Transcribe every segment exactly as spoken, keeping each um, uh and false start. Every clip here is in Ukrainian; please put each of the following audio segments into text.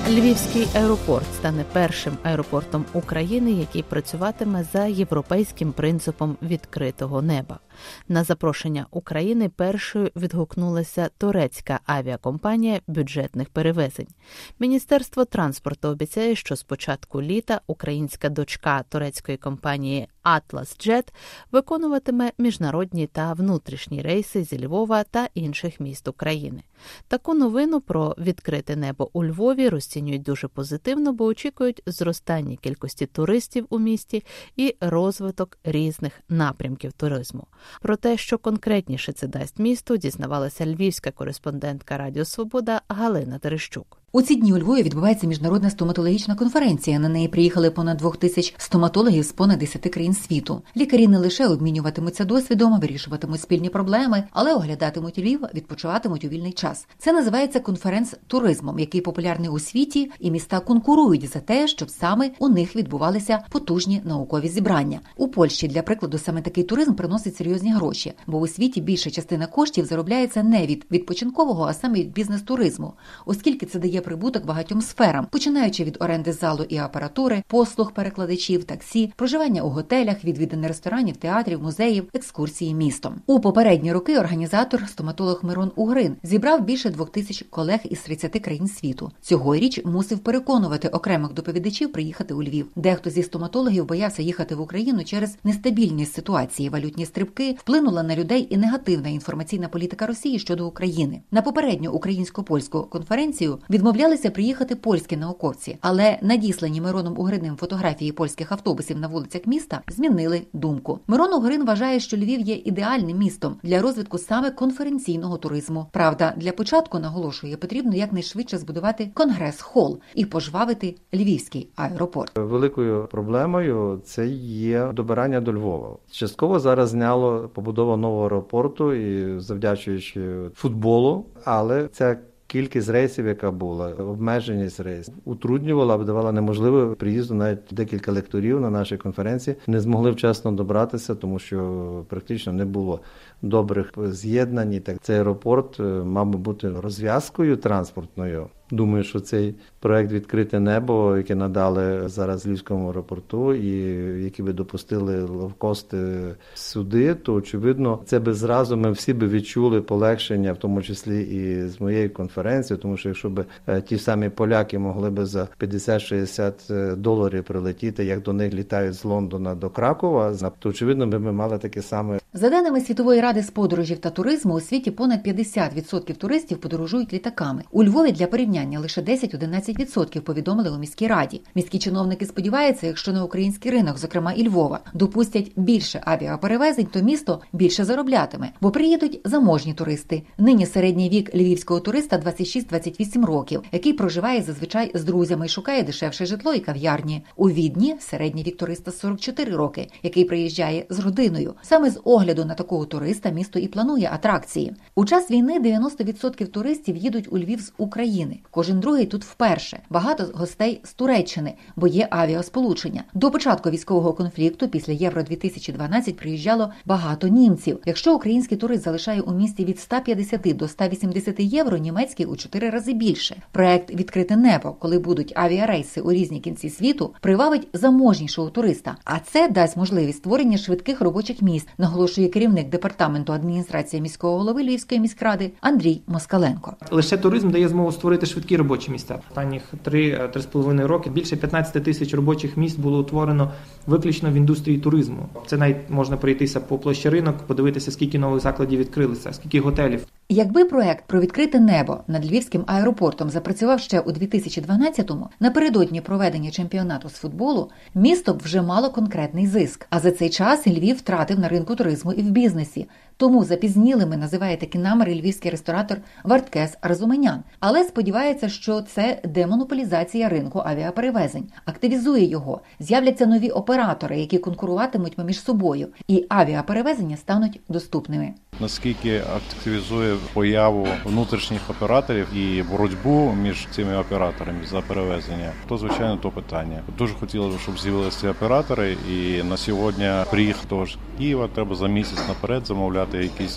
Львівський аеропорт стане першим аеропортом України, який працюватиме за європейським принципом відкритого неба. На запрошення України першою відгукнулася турецька авіакомпанія бюджетних перевезень. Міністерство транспорту обіцяє, що з початку літа українська дочка турецької компанії Atlas Jet виконуватиме міжнародні та внутрішні рейси зі Львова та інших міст України. Таку новину про відкрите небо у Львові розцінюють дуже позитивно, бо очікують зростання кількості туристів у місті і розвиток різних напрямків туризму. Про те, що конкретніше це дасть місту, дізнавалася львівська кореспондентка Радіо Свобода Галина Терещук. У ці дні у Львові відбувається міжнародна стоматологічна конференція. На неї приїхали понад двох тисяч стоматологів з понад десяти країн світу. Лікарі не лише обмінюватимуться досвідом, вирішуватимуть спільні проблеми, але оглядатимуть Львів, відпочиватимуть у вільний час. Це називається конференц-туризмом, який популярний у світі, і міста конкурують за те, щоб саме у них відбувалися потужні наукові зібрання. У Польщі, для прикладу, саме такий туризм приносить серйозні гроші, бо у світі більша частина коштів заробляється не від відпочинкового, а саме від бізнес-туризму, оскільки це дає прибуток багатьом сферам, починаючи від оренди залу і апаратури, послуг перекладачів, таксі, проживання у готелях, відвідини ресторанів, театрів, музеїв, екскурсії містом. У попередні роки організатор, стоматолог Мирон Угрин, зібрав більше двох тисяч колег із тридцяти країн світу. Цьогоріч мусив переконувати окремих доповідачів приїхати у Львів. Дехто зі стоматологів боявся їхати в Україну через нестабільність ситуації, валютні стрибки, вплинула на людей і негативна інформаційна політика Росії щодо України. На попередню українсько-польську конференцію відмовлялися приїхати польські науковці, але надіслані Мироном Угриним фотографії польських автобусів на вулицях міста змінили думку. Мирон Угрин вважає, що Львів є ідеальним містом для розвитку саме конференційного туризму. Правда, для початку, наголошує, потрібно якнайшвидше збудувати конгрес-хол і пожвавити Львівський аеропорт. Великою проблемою це є добирання до Львова. Частково зараз зняло побудова нового аеропорту і завдячуючи футболу, але ця кількість рейсів, яка була, обмеженість рейсів, утруднювала, або давала неможливо приїзду навіть декілька лекторів на нашій конференції. Не змогли вчасно добратися, тому що практично не було добрих з'єднань. Так, цей аеропорт мав би бути розв'язкою транспортною. Думаю, що цей проект «Відкрите небо», який надали зараз Львівському аеропорту і які би допустили лоукости сюди, то, очевидно, це би зразу ми всі би відчули полегшення, в тому числі і з моєї конференції, тому що якщо б ті самі поляки могли би за п'ятдесят-шістдесят доларів прилетіти, як до них літають з Лондона до Кракова, то, очевидно, би ми мали таке саме. За даними Світової ради з подорожів та туризму, у світі понад п'ятдесят відсотків туристів подорожують літаками. У Львові для порівняння лише десять-одинадцять відсотків повідомили у міській раді. Міські чиновники сподіваються, якщо на український ринок, зокрема і Львова, допустять більше авіаперевезень, то місто більше зароблятиме, бо приїдуть заможні туристи. Нині середній вік львівського туриста двадцять шість-двадцять вісім років, який проживає зазвичай з друзями і шукає дешевше житло і кав'ярні. У Відні середній вік туриста сорок чотири роки, який приїжджає з родиною. Саме з огляду на такого туриста місто і планує атракції. У час війни дев'яносто відсотків туристів їдуть у Львів з України. Кожен другий тут вперше. Багато гостей з Туреччини, бо є авіасполучення. До початку військового конфлікту після Євро дві тисячі дванадцять приїжджало багато німців. Якщо український турист залишає у місті від ста п'ятдесяти до ста вісімдесяти євро, німецький у чотири рази більше. Проект «Відкрите небо», коли будуть авіарейси у різні кінці світу, привабить заможнішого туриста. А це дасть можливість створення швидких робочих місць, наголошує керівник департаменту адміністрації міського голови Львівської міськради Андрій Москаленко. Лише туризм дає змогу створити швидкі робочі місця. Останніх три-три з половиною роки більше п'ятнадцять тисяч робочих місць було утворено виключно в індустрії туризму. Це навіть можна пройтися по площі ринок, подивитися, скільки нових закладів відкрилися, скільки готелів. Якби проект про відкрите небо над Львівським аеропортом запрацював ще у дві тисячі дванадцятому, напередодні проведення чемпіонату з футболу, місто б вже мало конкретний зиск. А за цей час Львів втратив на ринку туризму і в бізнесі. Тому запізнілими називає такі наміри львівський ресторатор Варткес Разуменян. Але сподівається, що це демонополізація ринку авіаперевезень. Активізує його. З'являться нові оператори, які конкуруватимуть між собою. І авіаперевезення стануть доступними. Наскільки активізує появу внутрішніх операторів і боротьбу між цими операторами за перевезення, то, звичайно, то питання. Дуже хотілося б, щоб з'явилися ці оператори, і на сьогодні приїхати до Києва треба за місяць наперед замовляти якісь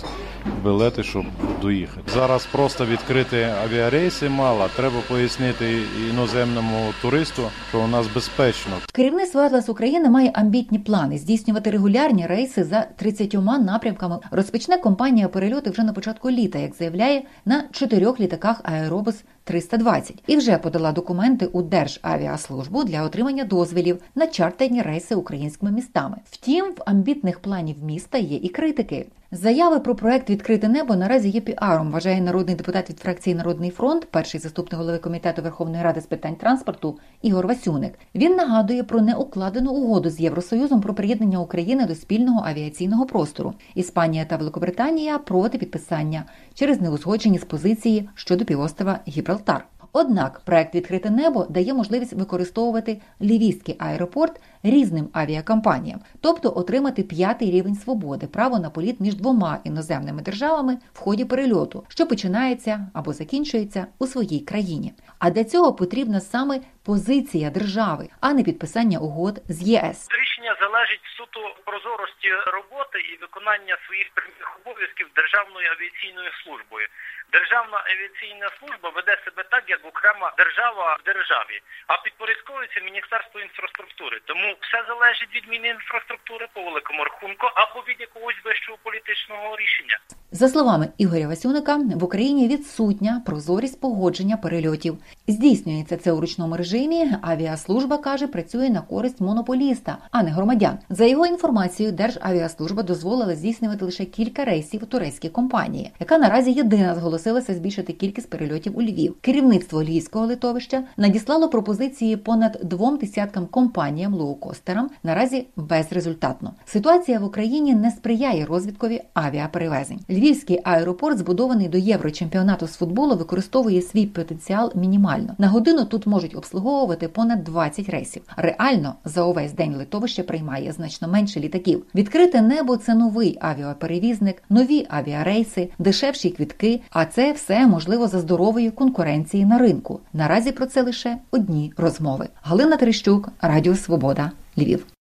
білети, щоб доїхати. Зараз просто відкрити авіарейси мало, треба пояснити іноземному туристу, що у нас безпечно. Керівництво «Атлас України» має амбітні плани здійснювати регулярні рейси за тридцятьма напрямками. Розпочне компанія перельоти вже на початку літа, як заявляє, на чотирьох літаках «Аеробус триста двадцять» і вже подала документи у Державіаслужбу для отримання дозволів на чартерні рейси українськими містами. Втім, в амбітних планів міста є і критики. Заяви про проект «Відкрите небо» наразі є піаром, вважає народний депутат від фракції «Народний фронт», перший заступник голови Комітету Верховної Ради з питань транспорту Ігор Васюник. Він нагадує про неукладену угоду з Євросоюзом про приєднання України до спільного авіаційного простору. Іспанія та Великобританія проти підписання через неузгоджені з позиції щодо півострова Гібралтар. Однак проект «Відкрите небо» дає можливість використовувати Львівський аеропорт різним авіакомпаніям, тобто отримати п'ятий рівень свободи, право на політ між двома іноземними державами в ході перельоту, що починається або закінчується у своїй країні. А для цього потрібна саме позиція держави, а не підписання угод з ЄС. Рішення залежить суто прозорості роботи і виконання своїх прямих обов'язків Державною авіаційною службою. Державна авіаційна служба веде себе так, як окрема держава в державі, а підпорядковується Міністерству інфраструктури. Тому все залежить від Мінінфраструктури по великому рахунку або від якогось вищого політичного рішення. За словами Ігоря Васюника, в Україні відсутня прозорість погодження перельотів. Здійснюється це у ручному режимі, авіаслужба, каже, працює на користь монополіста, а не громадян. За його інформацією, Державіаслужба дозволила здійснювати лише кілька рейсів турецькій компанії, яка наразі єдина зголосилася збільшити кількість перельотів у Львів. Керівництво львівського литовища надіслало пропозиції понад двом десяткам компаніям-лоукостерам, наразі безрезультатно. Ситуація в Україні не сприяє розвиткові авіаперевезень. Львівський аеропорт, збудований до Єврочемпіонату з футболу, використовує свій потенціал мінімально. На годину тут можуть обслуговувати понад двадцять рейсів. Реально, за увесь день литовище приймає значно менше літаків. Відкрите небо – це новий авіаперевізник, нові авіарейси, дешевші квитки, а це все можливо за здорової конкуренції на ринку. Наразі про це лише одні розмови. Галина Терещук, Радіо Свобода, Львів.